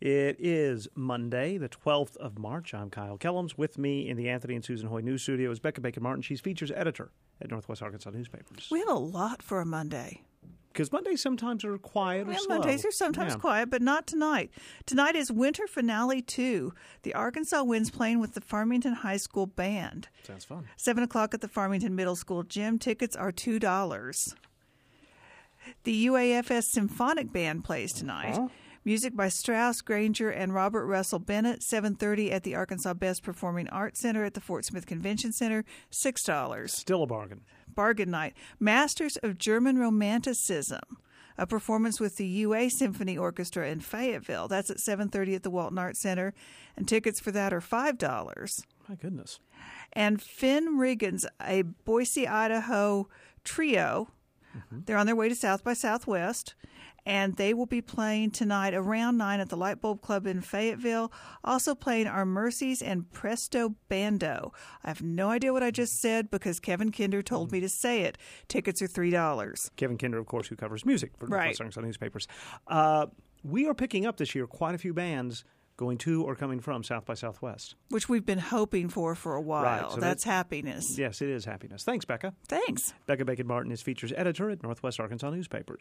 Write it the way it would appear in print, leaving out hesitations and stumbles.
It is Monday, the 12th of March. I'm Kyle Kellums. With me in the Anthony and Susan Hoy News Studio is Becca Bacon-Martin. She's features editor at Northwest Arkansas Newspapers. We have a lot for a Monday. Because Mondays sometimes are quiet or slow. Mondays are sometimes quiet, but not tonight. Tonight is Winter Finale 2. The Arkansas Winds playing with the Farmington High School Band. Sounds fun. 7 o'clock at the Farmington Middle School Gym. Tickets are $2. The UAFS Symphonic Band plays tonight. Huh? Music by Strauss, Granger, and Robert Russell Bennett. 7:30 at the Arkansas Best Performing Arts Center at the Fort Smith Convention Center. $6. Still a bargain. Bargain night. Masters of German Romanticism. A performance with the UA Symphony Orchestra in Fayetteville. That's at 7:30 at the Walton Arts Center. And tickets for that are $5. My goodness. And Finn Riggins, a Boise, Idaho trio. They're on their way to South by Southwest, and they will be playing tonight around 9 at the Light Bulb Club in Fayetteville. Also playing Our Mercies and Presto Bando. I have no idea what I just said because Kevin Kinder told me to say it. Tickets are $3. Kevin Kinder, of course, who covers music for Northwest Arkansas Newspapers. We are picking up this year quite a few bands going to or coming from South by Southwest. Which we've been hoping for a while. Right, so that's happiness. Yes, it is happiness. Thanks, Becca. Thanks. Becca Bacon-Martin is features editor at Northwest Arkansas Newspapers.